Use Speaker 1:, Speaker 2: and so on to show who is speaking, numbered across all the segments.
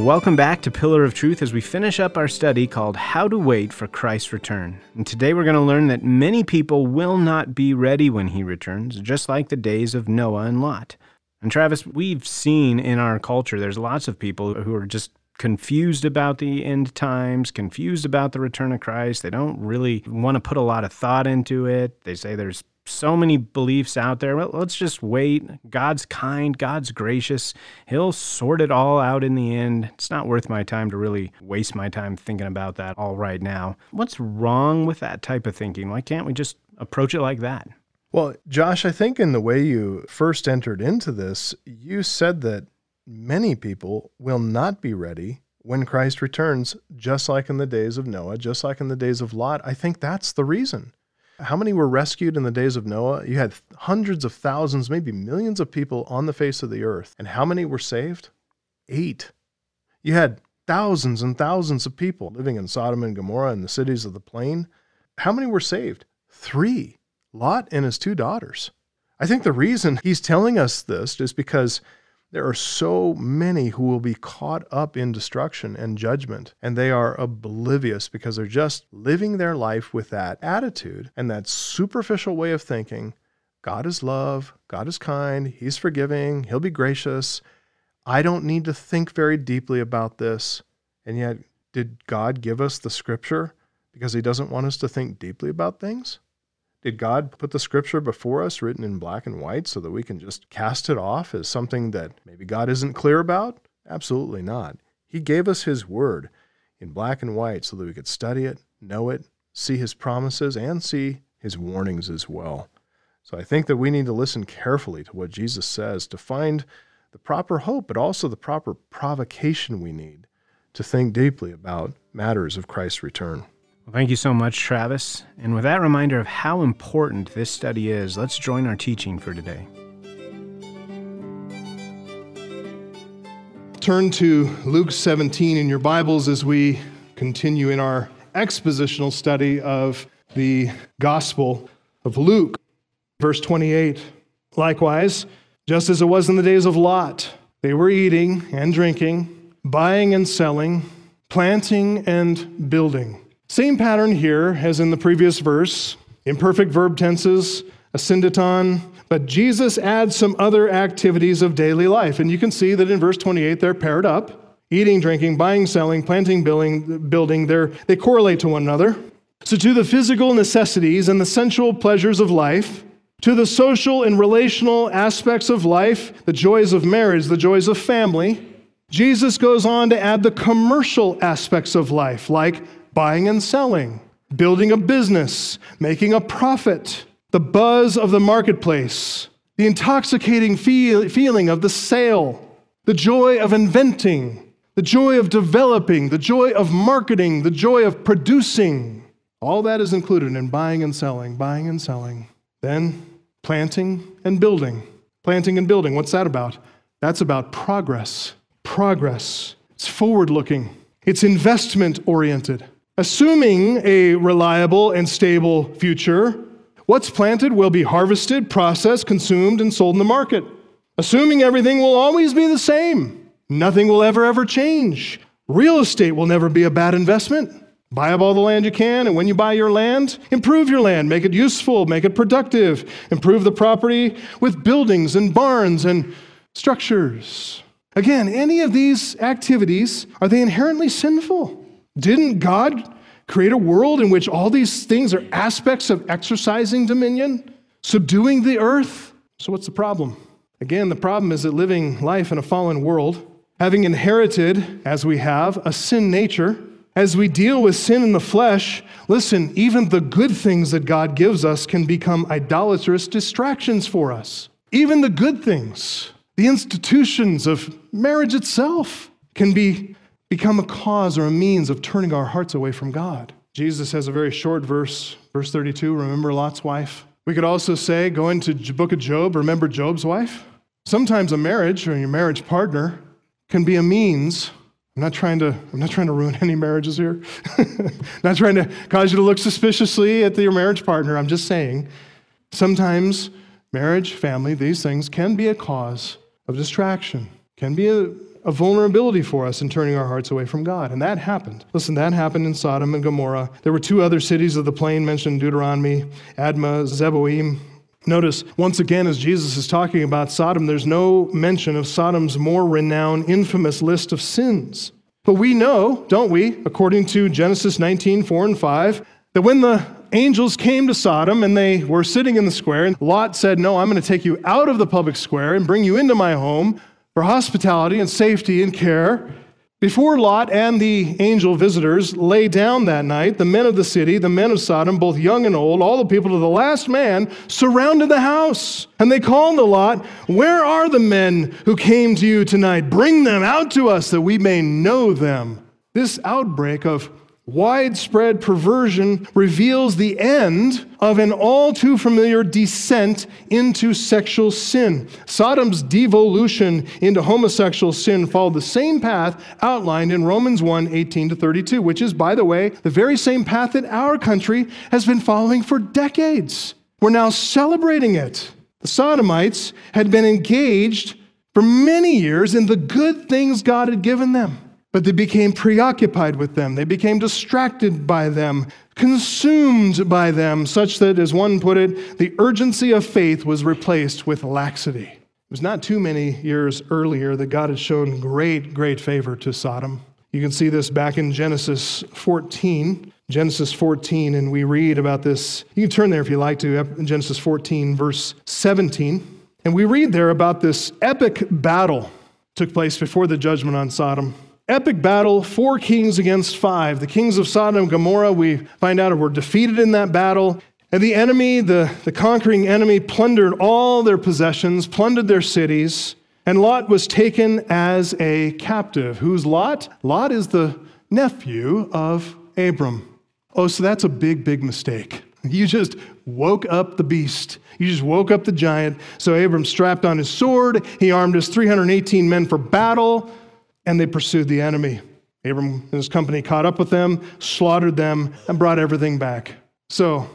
Speaker 1: welcome back to Pillar of Truth as we finish up our study called How to Wait for Christ's Return. And today we're going to learn that many people will not be ready when he returns, just like the days of Noah and Lot. And Travis, we've seen in our culture, there's lots of people who are just confused about the end times, confused about the return of Christ. They don't really want to put a lot of thought into it. They say there's so many beliefs out there. Well, let's just wait. God's kind. God's gracious. He'll sort it all out in the end. It's not worth my time to really waste my time thinking about that all right now. What's wrong with that type of thinking? Why can't we just approach it like that?
Speaker 2: Well, Josh, I think in the way you first entered into this, you said that many people will not be ready when Christ returns, just like in the days of Noah, just like in the days of Lot. I think that's the reason. How many were rescued in the days of Noah? You had hundreds of thousands, maybe millions of people on the face of the earth. And how many were saved? 8. You had thousands and thousands of people living in Sodom and Gomorrah and the cities of the plain. How many were saved? 3. Lot and his 2 daughters. I think the reason he's telling us this is because there are so many who will be caught up in destruction and judgment, and they are oblivious because they're just living their life with that attitude and that superficial way of thinking. God is love, God is kind, He's forgiving, He'll be gracious. I don't need to think very deeply about this. And yet, did God give us the Scripture because He doesn't want us to think deeply about things? Did God put the Scripture before us written in black and white so that we can just cast it off as something that maybe God isn't clear about? Absolutely not. He gave us His Word in black and white so that we could study it, know it, see His promises, and see His warnings as well. So I think that we need to listen carefully to what Jesus says to find the proper hope, but also the proper provocation we need to think deeply about matters of Christ's return.
Speaker 1: Well, thank you so much, Travis. And with that reminder of how important this study is, let's join our teaching for today.
Speaker 3: Turn to Luke 17 in your Bibles as we continue in our expositional study of the Gospel of Luke. Verse 28, likewise, just as it was in the days of Lot, they were eating and drinking, buying and selling, planting and building. Same pattern here as in the previous verse, imperfect verb tenses, asyndeton, but Jesus adds some other activities of daily life. And you can see that in verse 28, they're paired up. Eating, drinking, buying, selling, planting, building, they correlate to one another. So to the physical necessities and the sensual pleasures of life, to the social and relational aspects of life, the joys of marriage, the joys of family, Jesus goes on to add the commercial aspects of life, like buying and selling, building a business, making a profit, the buzz of the marketplace, the intoxicating feeling of the sale, the joy of inventing, the joy of developing, the joy of marketing, the joy of producing. All that is included in buying and selling, buying and selling. Then planting and building. Planting and building, what's that about? That's about progress. Progress. It's forward-looking. It's investment-oriented. Assuming a reliable and stable future, what's planted will be harvested, processed, consumed, and sold in the market. Assuming everything will always be the same. Nothing will ever change. Real estate will never be a bad investment. Buy up all the land you can, and when you buy your land, improve your land, make it useful, make it productive, improve the property with buildings and barns and structures. Again, any of these activities, are they inherently sinful? Didn't God create a world in which all these things are aspects of exercising dominion, subduing the earth? So what's the problem? Again, the problem is that living life in a fallen world, having inherited, as we have, a sin nature, as we deal with sin in the flesh, listen, even the good things that God gives us can become idolatrous distractions for us. Even the good things, the institutions of marriage itself, can become a cause or a means of turning our hearts away from God. Jesus has a very short verse, verse 32, remember Lot's wife. We could also say, go into the book of Job, remember Job's wife. Sometimes a marriage or your marriage partner can be a means. I'm not trying to ruin any marriages here. Not trying to cause you to look suspiciously at your marriage partner. I'm just saying, sometimes marriage, family, these things can be a cause of distraction, can be a vulnerability for us in turning our hearts away from God. And that happened. Listen, that happened in Sodom and Gomorrah. There were 2 other cities of the plain mentioned in Deuteronomy, Admah, Zeboim. Notice, once again, as Jesus is talking about Sodom, there's no mention of Sodom's more renowned, infamous list of sins. But we know, don't we, according to Genesis 19, 4 and 5, that when the angels came to Sodom and they were sitting in the square, and Lot said, no, I'm going to take you out of the public square and bring you into my home for hospitality and safety and care. Before Lot and the angel visitors lay down that night, the men of the city, the men of Sodom, both young and old, all the people to the last man, surrounded the house. And they called to Lot, where are the men who came to you tonight? Bring them out to us that we may know them. This outbreak of widespread perversion reveals the end of an all too familiar descent into sexual sin. Sodom's devolution into homosexual sin followed the same path outlined in Romans 1, 18-32, which is, by the way, the very same path that our country has been following for decades. We're now celebrating it. The Sodomites had been engaged for many years in the good things God had given them. But they became preoccupied with them. They became distracted by them, consumed by them, such that, as one put it, the urgency of faith was replaced with laxity. It was not too many years earlier that God had shown great favor to Sodom. You can see this back in Genesis 14. Genesis 14, and we read about this. You can turn there if you like to, Genesis 14, verse 17. And we read there about this epic battle took place before the judgment on Sodom. Epic battle, 4 kings against 5. The kings of Sodom and Gomorrah, we find out, were defeated in that battle. And the enemy, the conquering enemy, plundered all their possessions, plundered their cities. And Lot was taken as a captive. Who's Lot? Lot is the nephew of Abram. Oh, so that's a big mistake. You just woke up the beast. You just woke up the giant. So Abram strapped on his sword. He armed his 318 men for battle. And they pursued the enemy. Abram and his company caught up with them, slaughtered them, and brought everything back. So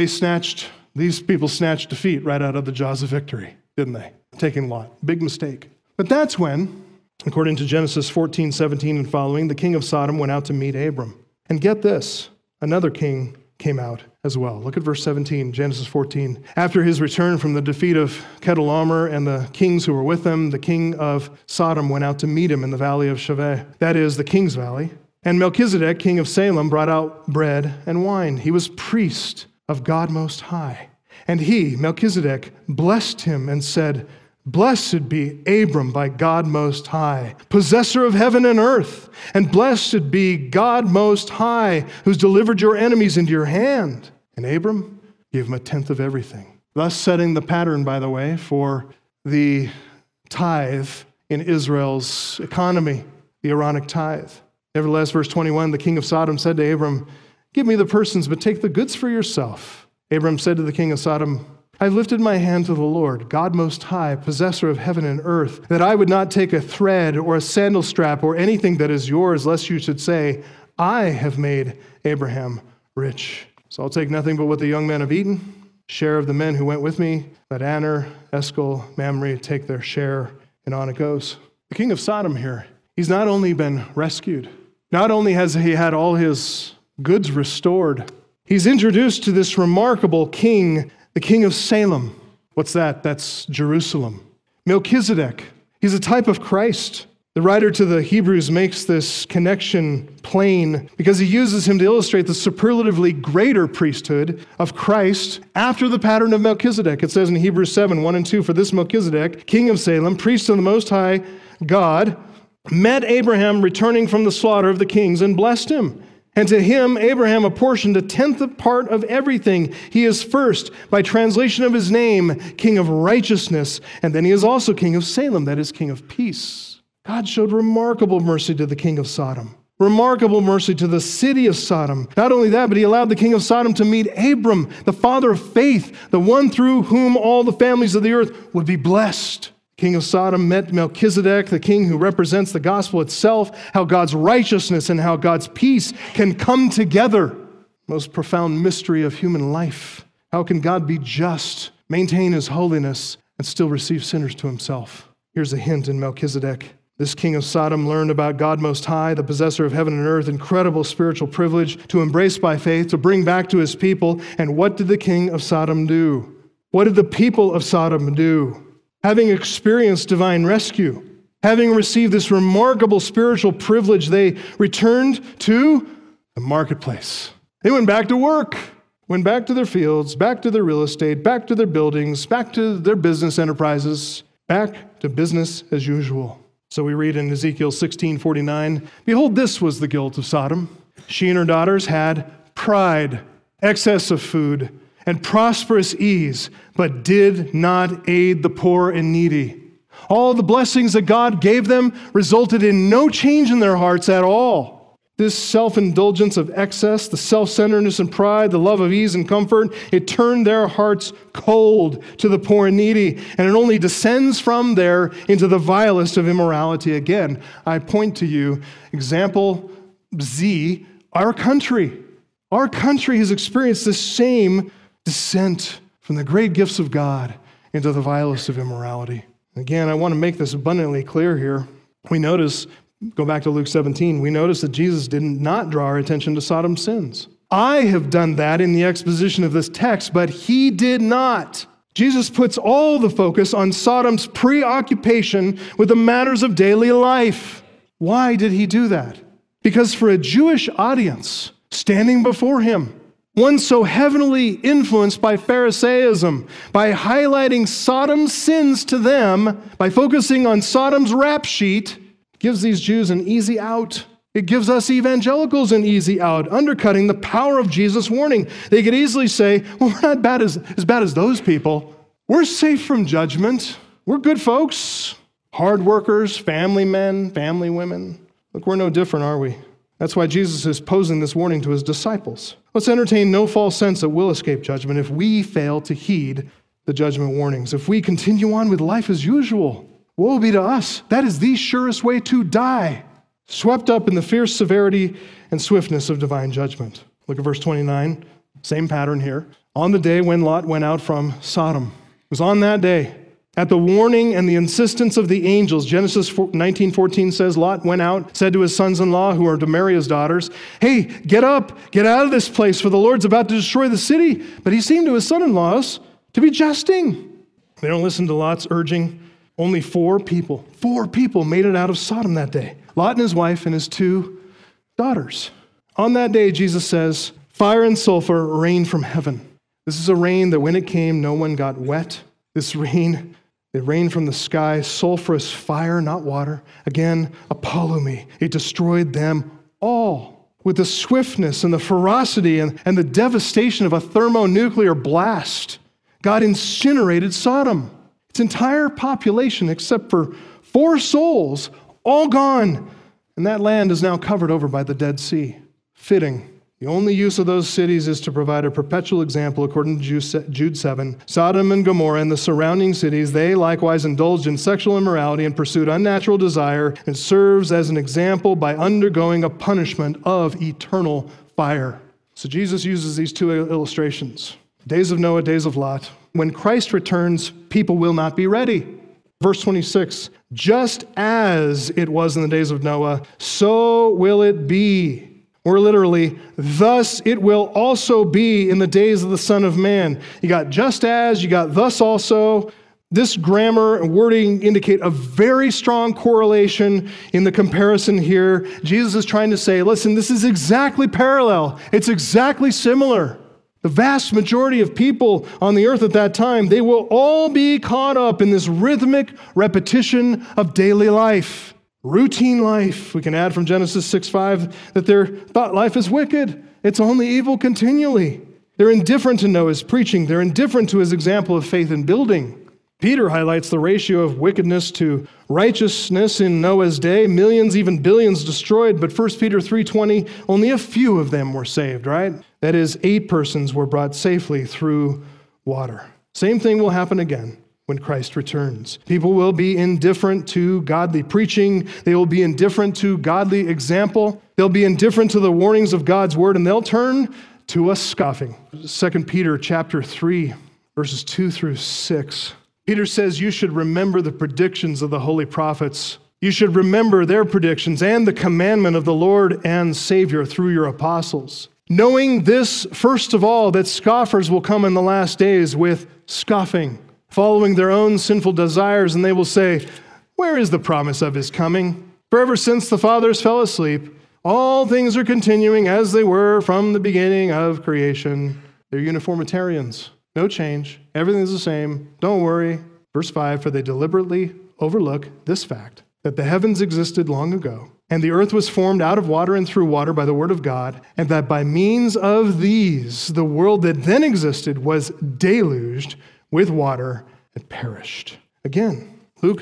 Speaker 3: these people snatched defeat right out of the jaws of victory, didn't they? Taking Lot. Big mistake. But that's when, according to Genesis 14, 17 and following, the king of Sodom went out to meet Abram. And get this, another king came out as well. Look at verse 17, Genesis 14. After his return from the defeat of Chedorlaomer and the kings who were with him, the king of Sodom went out to meet him in the valley of Shaveh, that is, the king's valley. And Melchizedek, king of Salem, brought out bread and wine. He was priest of God Most High. And he, Melchizedek, blessed him and said, Blessed be Abram by God Most High, possessor of heaven and earth, and blessed be God Most High, who's delivered your enemies into your hand. And Abram gave him a tenth of everything, thus setting the pattern, by the way, for the tithe in Israel's economy, the Aaronic tithe. Nevertheless, verse 21, the king of Sodom said to Abram, Give me the persons, but take the goods for yourself. Abram said to the king of Sodom, I've lifted my hand to the Lord, God Most High, possessor of heaven and earth, that I would not take a thread or a sandal strap or anything that is yours, lest you should say, I have made Abraham rich. So I'll take nothing but what the young men have eaten, share of the men who went with me, let Aner, Eshcol, Mamre take their share, and on it goes. The king of Sodom here, he's not only been rescued, not only has he had all his goods restored, he's introduced to this remarkable king, the king of Salem. What's that? That's Jerusalem. Melchizedek. He's a type of Christ. The writer to the Hebrews makes this connection plain because he uses him to illustrate the superlatively greater priesthood of Christ after the pattern of Melchizedek. It says in Hebrews 7, 1 and 2, For this Melchizedek, king of Salem, priest of the Most High God, met Abraham returning from the slaughter of the kings and blessed him. And to him, Abraham apportioned a tenth part of everything. He is first, by translation of his name, king of righteousness. And then he is also king of Salem, that is, king of peace. God showed remarkable mercy to the king of Sodom. Remarkable mercy to the city of Sodom. Not only that, but he allowed the king of Sodom to meet Abram, the father of faith, the one through whom all the families of the earth would be blessed. King of Sodom met Melchizedek, the king who represents the gospel itself, how God's righteousness and how God's peace can come together. Most profound mystery of human life. How can God be just, maintain his holiness, and still receive sinners to himself? Here's a hint in Melchizedek. This king of Sodom learned about God Most High, the possessor of heaven and earth, incredible spiritual privilege to embrace by faith, to bring back to his people. And what did the king of Sodom do? What did the people of Sodom do? Having experienced divine rescue, having received this remarkable spiritual privilege, they returned to the marketplace. They went back to work, went back to their fields, back to their real estate, back to their buildings, back to their business enterprises, back to business as usual. So we read in Ezekiel 16:49, "Behold, this was the guilt of Sodom. She and her daughters had pride, excess of food, and prosperous ease, but did not aid the poor and needy. All the blessings that God gave them resulted in no change in their hearts at all. This self-indulgence of excess, the self-centeredness and pride, the love of ease and comfort, it turned their hearts cold to the poor and needy, and it only descends from there into the vilest of immorality." Again, I point to you, example Z, our country. Our country has experienced this same descent from the great gifts of God into the vilest of immorality. Again, I want to make this abundantly clear here. We notice, go back to Luke 17, we notice that Jesus did not draw our attention to Sodom's sins. I have done that in the exposition of this text, but he did not. Jesus puts all the focus on Sodom's preoccupation with the matters of daily life. Why did he do that? Because for a Jewish audience standing before him, one so heavily influenced by Pharisaism, by highlighting Sodom's sins to them, by focusing on Sodom's rap sheet, gives these Jews an easy out. It gives us evangelicals an easy out, undercutting the power of Jesus' warning. They could easily say, well, we're not as bad as those people. We're safe from judgment. We're good folks, hard workers, family men, family women. Look, we're no different, are we? That's why Jesus is posing this warning to his disciples. Let's entertain no false sense that we'll escape judgment if we fail to heed the judgment warnings. If we continue on with life as usual, woe be to us. That is the surest way to die, swept up in the fierce severity and swiftness of divine judgment. Look at verse 29, same pattern here. On the day when Lot went out from Sodom. It was on that day, at the warning and the insistence of the angels. Genesis 19:14 says, Lot went out, said to his sons-in-law who are to marry his daughters, hey, get up, get out of this place, for the Lord's about to destroy the city. But he seemed to his son-in-laws to be jesting. They don't listen to Lot's urging. Only four people made it out of Sodom that day. Lot and his wife and his two daughters. On that day, Jesus says, fire and sulfur rained from heaven. This is a rain that when it came, no one got wet. This rain, it rained from the sky, sulfurous fire, not water. Again, apollumi. It destroyed them all with the swiftness and the ferocity and the devastation of a thermonuclear blast. God incinerated Sodom. Its entire population, except for 4 souls, all gone. And that land is now covered over by the Dead Sea. Fitting. The only use of those cities is to provide a perpetual example, according to Jude 7. Sodom and Gomorrah and the surrounding cities, they likewise indulged in sexual immorality and pursued unnatural desire, and serves as an example by undergoing a punishment of eternal fire. So Jesus uses these 2 illustrations. Days of Noah, days of Lot. When Christ returns, people will not be ready. Verse 26, just as it was in the days of Noah, so will it be. Or literally, thus it will also be in the days of the Son of Man. You got just as, you got thus also. This grammar and wording indicate a very strong correlation in the comparison here. Jesus is trying to say, listen, this is exactly parallel. It's exactly similar. The vast majority of people on the earth at that time, they will all be caught up in this rhythmic repetition of daily life. Routine life. We can add from Genesis 6:5 that their thought life is wicked. It's only evil continually. They're indifferent to Noah's preaching. They're indifferent to his example of faith in building. Peter highlights the ratio of wickedness to righteousness in Noah's day. Millions, even billions destroyed, but 1 Peter 3:20, only a few of them were saved, right? That is, 8 persons were brought safely through water. Same thing will happen again when Christ returns. People will be indifferent to godly preaching. They will be indifferent to godly example. They'll be indifferent to the warnings of God's word, and they'll turn to us scoffing. 2 Peter chapter 3, verses 2 through 6. Peter says you should remember the predictions of the holy prophets You should remember their predictions and the commandment of the Lord and Savior through your apostles. Knowing this, first of all, that scoffers will come in the last days with scoffing, following their own sinful desires, and they will say, where is the promise of his coming? For ever since the fathers fell asleep, all things are continuing as they were from the beginning of creation. They're uniformitarians. No change. Everything's the same. Don't worry. Verse 5, for they deliberately overlook this fact, that the heavens existed long ago, and the earth was formed out of water and through water by the word of God, and that by means of these, the world that then existed was deluged with water and perished. Again, Luke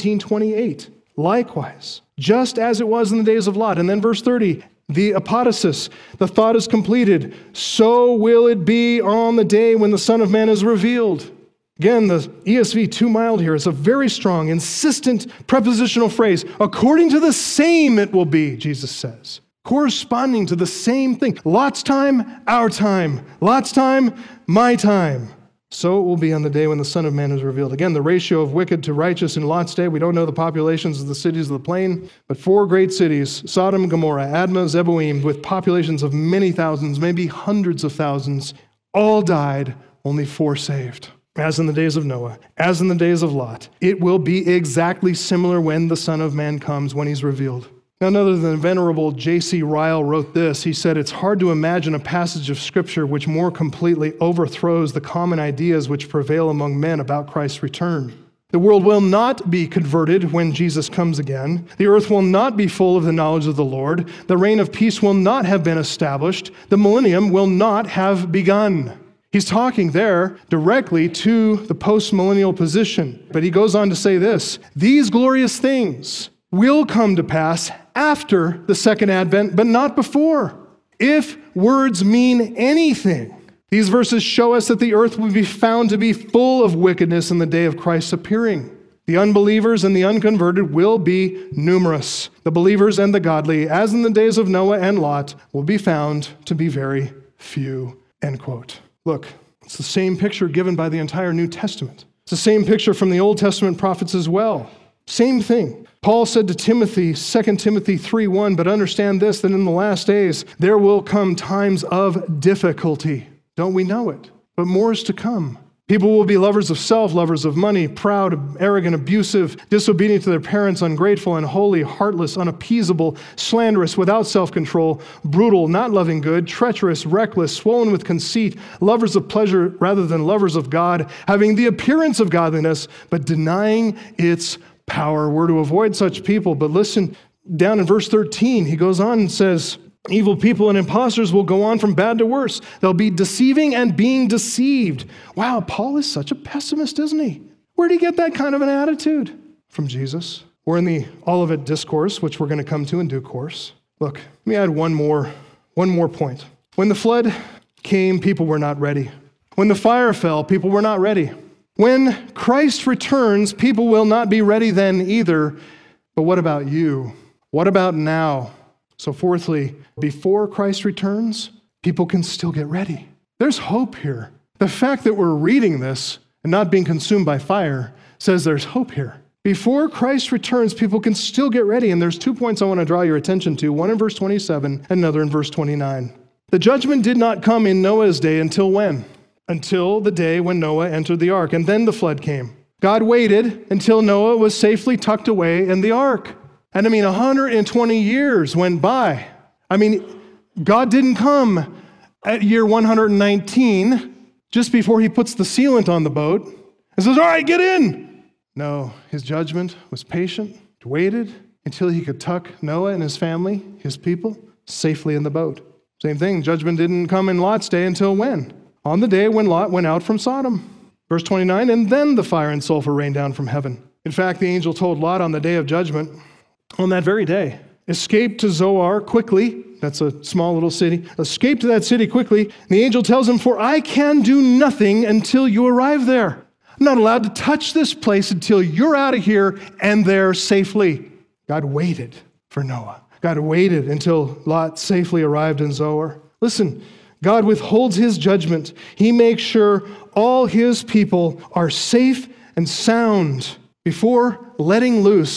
Speaker 3: 17:28. Likewise, just as it was in the days of Lot. And then verse 30, the apodosis, the thought is completed. So will it be on the day when the Son of Man is revealed. Again, the ESV, too mild here. It's a very strong, insistent prepositional phrase. According to the same it will be, Jesus says. Corresponding to the same thing. Lot's time, our time. Lot's time, my time. So it will be on the day when the Son of Man is revealed. Again, the ratio of wicked to righteous in Lot's day, we don't know the populations of the cities of the plain, but 4 great cities, Sodom, Gomorrah, Admah, Zeboim, with populations of many thousands, maybe hundreds of thousands, all died, only 4 saved. As in the days of Noah, as in the days of Lot, it will be exactly similar when the Son of Man comes, when he's revealed. None other than Venerable J.C. Ryle wrote this. He said, it's hard to imagine a passage of Scripture which more completely overthrows the common ideas which prevail among men about Christ's return. The world will not be converted when Jesus comes again. The earth will not be full of the knowledge of the Lord. The reign of peace will not have been established. The millennium will not have begun. He's talking there directly to the post-millennial position. But he goes on to say this, these glorious things will come to pass after the second advent, but not before. If words mean anything, these verses show us that the earth will be found to be full of wickedness in the day of Christ's appearing. The unbelievers and the unconverted will be numerous. The believers and the godly, as in the days of Noah and Lot, will be found to be very few. End quote. Look, it's the same picture given by the entire New Testament. It's the same picture from the Old Testament prophets as well. Same thing. Paul said to Timothy, 2 Timothy 3:1, but understand this, that in the last days there will come times of difficulty. Don't we know it? But more is to come. People will be lovers of self, lovers of money, proud, arrogant, abusive, disobedient to their parents, ungrateful, unholy, heartless, unappeasable, slanderous, without self-control, brutal, not loving good, treacherous, reckless, swollen with conceit, lovers of pleasure rather than lovers of God, having the appearance of godliness, but denying its power. We're to avoid such people. But listen, down in verse 13, he goes on and says, evil people and impostors will go on from bad to worse. They'll be deceiving and being deceived. Wow, Paul is such a pessimist, isn't he? Where'd he get that kind of an attitude? From Jesus. We're in the Olivet Discourse, which we're going to come to in due course. Look, let me add one more point. When the flood came, people were not ready. When the fire fell, people were not ready. When Christ returns, people will not be ready then either. But what about you? What about now? So fourthly, before Christ returns, people can still get ready. There's hope here. The fact that we're reading this and not being consumed by fire says there's hope here. Before Christ returns, people can still get ready. And there's 2 points I want to draw your attention to, one in verse 27, another in verse 29. The judgment did not come in Noah's day until when? Until the day when Noah entered the ark, and then the flood came. God waited until Noah was safely tucked away in the ark. And 120 years went by. God didn't come at year 119 just before he puts the sealant on the boat and says, all right, get in. No, his judgment was patient, waited until he could tuck Noah and his family, his people, safely in the boat. Same thing, judgment didn't come in Lot's day until when? On the day when Lot went out from Sodom. Verse 29, and then the fire and sulfur rained down from heaven. In fact, the angel told Lot on the day of judgment, on that very day, escape to Zoar quickly. That's a small little city. Escape to that city quickly. And the angel tells him, for I can do nothing until you arrive there. I'm not allowed to touch this place until you're out of here and there safely. God waited for Noah. God waited until Lot safely arrived in Zoar. Listen, God withholds his judgment. He makes sure all his people are safe and sound before letting loose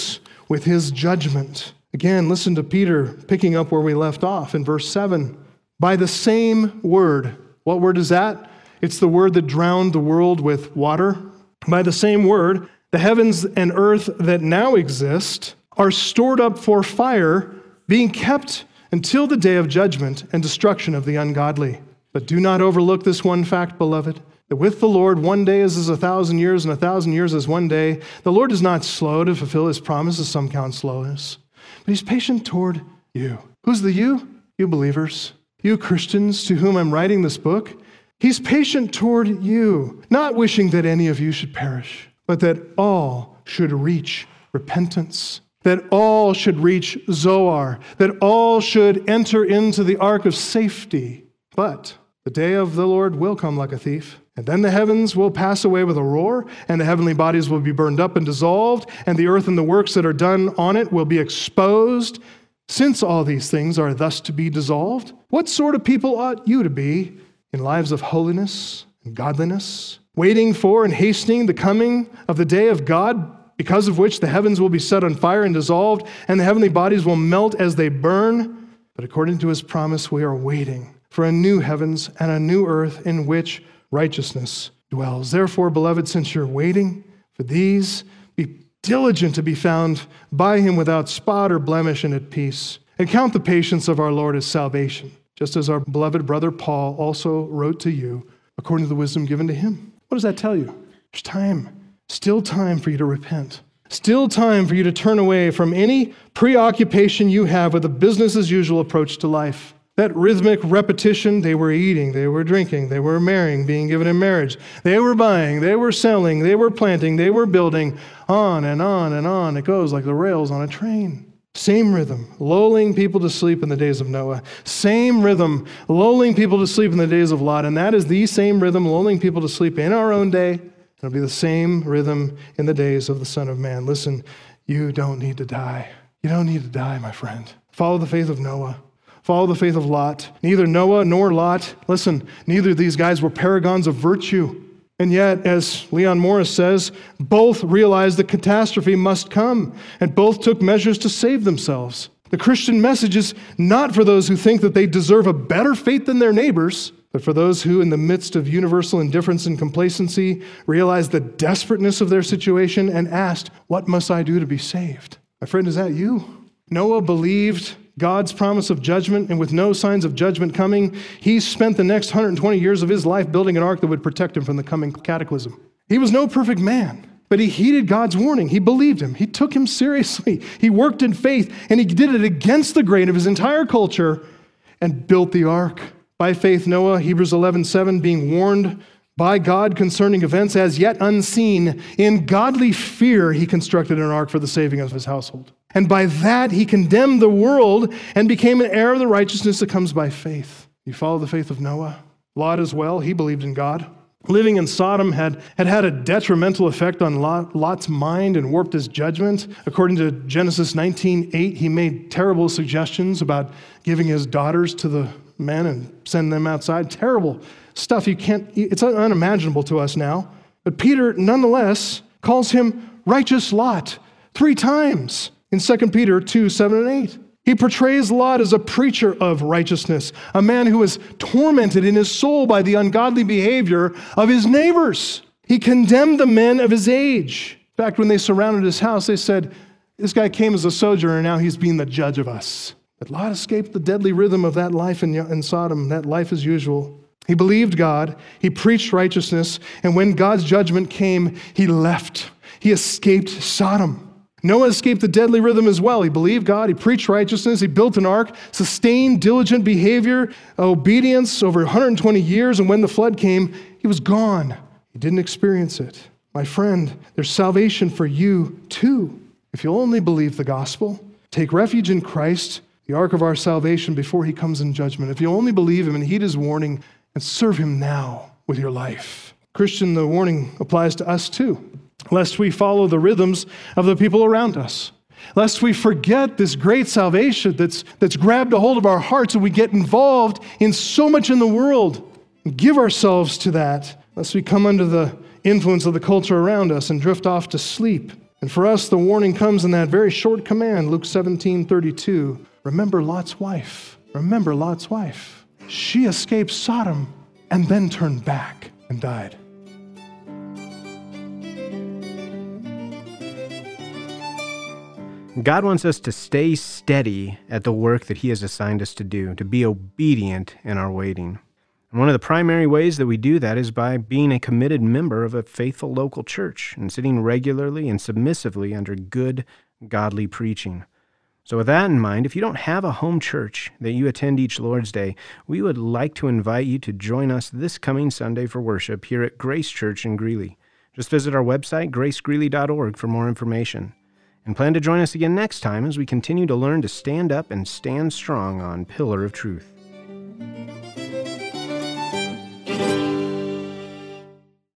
Speaker 3: with his judgment. Again, listen to Peter picking up where we left off in verse 7. By the same word. What word is that? It's the word that drowned the world with water. By the same word, the heavens and earth that now exist are stored up for fire, being kept until the day of judgment and destruction of the ungodly. But do not overlook this one fact, beloved, that with the Lord 1 day is as 1,000 years, and 1,000 years as 1 day. The Lord is not slow to fulfill his promise, as some count slowness, but he's patient toward you. Who's the you? You believers. You Christians to whom I'm writing this book. He's patient toward you, not wishing that any of you should perish, but that all should reach repentance, that all should reach Zoar, that all should enter into the ark of safety. But the day of the Lord will come like a thief, and then the heavens will pass away with a roar, and the heavenly bodies will be burned up and dissolved, and the earth and the works that are done on it will be exposed. Since all these things are thus to be dissolved, what sort of people ought you to be in lives of holiness and godliness, waiting for and hastening the coming of the day of God, because of which the heavens will be set on fire and dissolved, and the heavenly bodies will melt as they burn? But according to his promise, we are waiting for a new heavens and a new earth in which righteousness dwells. Therefore, beloved, since you're waiting for these, be diligent to be found by him without spot or blemish and at peace. And count the patience of our Lord as salvation, just as our beloved brother Paul also wrote to you, according to the wisdom given to him. What does that tell you? There's time. Still time for you to repent. Still time for you to turn away from any preoccupation you have with a business as usual approach to life. That rhythmic repetition, they were eating, they were drinking, they were marrying, being given in marriage. They were buying, they were selling, they were planting, they were building. On and on and on it goes like the rails on a train. Same rhythm, lulling people to sleep in the days of Noah. Same rhythm, lulling people to sleep in the days of Lot. And that is the same rhythm, lulling people to sleep in our own day. It'll be the same rhythm in the days of the Son of Man. Listen, you don't need to die. You don't need to die, my friend. Follow the faith of Noah. Follow the faith of Lot. Neither Noah nor Lot, listen, neither of these guys were paragons of virtue. And yet, as Leon Morris says, both realized the catastrophe must come, and both took measures to save themselves. The Christian message is not for those who think that they deserve a better fate than their neighbors, but for those who, in the midst of universal indifference and complacency, realized the desperateness of their situation and asked, what must I do to be saved? My friend, is that you? Noah believed God's promise of judgment, and with no signs of judgment coming, he spent the next 120 years of his life building an ark that would protect him from the coming cataclysm. He was no perfect man, but he heeded God's warning. He believed him. He took him seriously. He worked in faith, and he did it against the grain of his entire culture and built the ark. By faith, Noah, Hebrews 11:7, being warned by God concerning events as yet unseen, in godly fear he constructed an ark for the saving of his household. And by that he condemned the world and became an heir of the righteousness that comes by faith. You follow the faith of Noah? Lot as well, he believed in God. Living in Sodom had a detrimental effect on Lot's mind and warped his judgment. According to Genesis 19:8, he made terrible suggestions about giving his daughters to the men and sending them outside. Terrible stuff. It's unimaginable to us now. But Peter, nonetheless, calls him righteous Lot 3 times in 2 Peter 2:7 and 8. He portrays Lot as a preacher of righteousness, a man who was tormented in his soul by the ungodly behavior of his neighbors. He condemned the men of his age. In fact, when they surrounded his house, they said, this guy came as a sojourner, and now he's being the judge of us. But Lot escaped the deadly rhythm of that life in Sodom, that life as usual. He believed God, he preached righteousness, and when God's judgment came, he left. He escaped Sodom. Noah escaped the deadly rhythm as well. He believed God, he preached righteousness, he built an ark, sustained diligent behavior, obedience over 120 years, and when the flood came, he was gone. He didn't experience it. My friend, there's salvation for you too. If you'll only believe the gospel, take refuge in Christ, the ark of our salvation, before he comes in judgment. If you'll only believe him and heed his warning and serve him now with your life. Christian, the warning applies to us too. Lest we follow the rhythms of the people around us. Lest we forget this great salvation that's grabbed a hold of our hearts and we get involved in so much in the world and give ourselves to that. Lest we come under the influence of the culture around us and drift off to sleep And for us, the warning comes in that very short command, Luke 17:32. Remember Lot's wife. Remember Lot's wife. She escaped Sodom and then turned back and died.
Speaker 1: God wants us to stay steady at the work that He has assigned us to do, to be obedient in our waiting. And one of the primary ways that we do that is by being a committed member of a faithful local church and sitting regularly and submissively under good, godly preaching. So with that in mind, if you don't have a home church that you attend each Lord's Day, we would like to invite you to join us this coming Sunday for worship here at Grace Church in Greeley. Just visit our website, gracegreeley.org, for more information. And plan to join us again next time as we continue to learn to stand up and stand strong on Pillar of Truth.